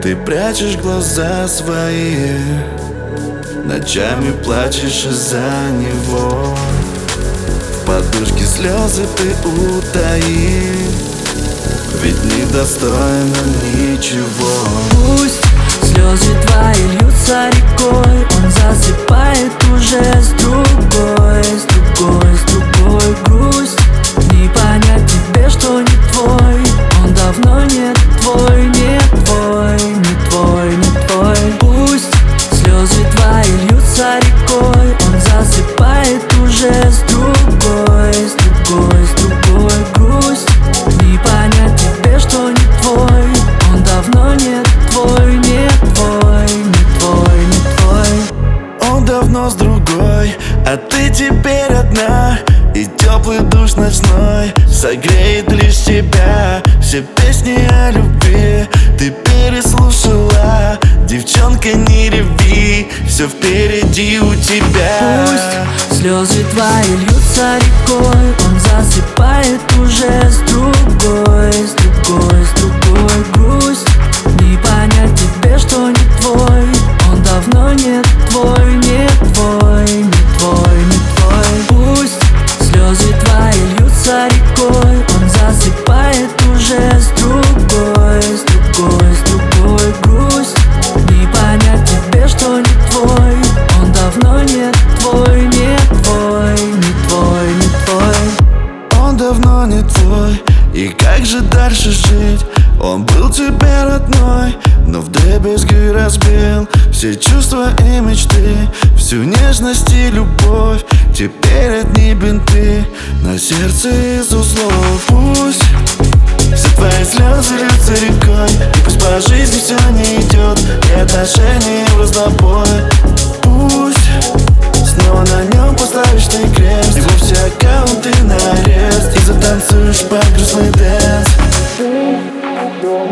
Ты прячешь глаза свои, ночами плачешь из-за него. В подушке слезы ты утаи, ведь недостойна ничего. Пусть слезы твои льются рекой, он засыпает уже с другой, с другой, с другой. Грусть, не понять тебе, что не твой, он давно не твой, не твой, не твой, не твой. Пусть слезы твои льются рекой, он засыпает уже с другой, с другой, с другой. Грусть, не понять тебе, что не твой, он давно не твой, не твой, не твой, не твой. Он давно с другой, а ты теперь одна. И теплый душ ночной согреет лишь тебя. Все песни о любви ты переслушала. Девчонка, не реви, все впереди у тебя. Пусть слезы твои льются рекой, он засыпает уже с другой, с другой, с другой. Грусть, не понять тебе, что не твой, он давно не твой, не твой, не твой, не твой. Пусть слезы твои льются рекой, он засыпает уже с другой, с другой, с другой. Грусть, не понять тебе, что не твой, он давно не твой, не твой, не твой, не твой. Он давно не твой, и как же дальше жить? Он был тебе родной, но вдребезги разбил все чувства и мечты, всю нежность и любовь. Теперь одни бинты на сердце из узлов. Пусть все твои слезы льются рекой, и пусть по жизни все не идет, и отношения в разнобой. Пусть снова на нем поставишь ты крест, и вовсе аккаунты на арест, и затанцуешь под грустный дэнс.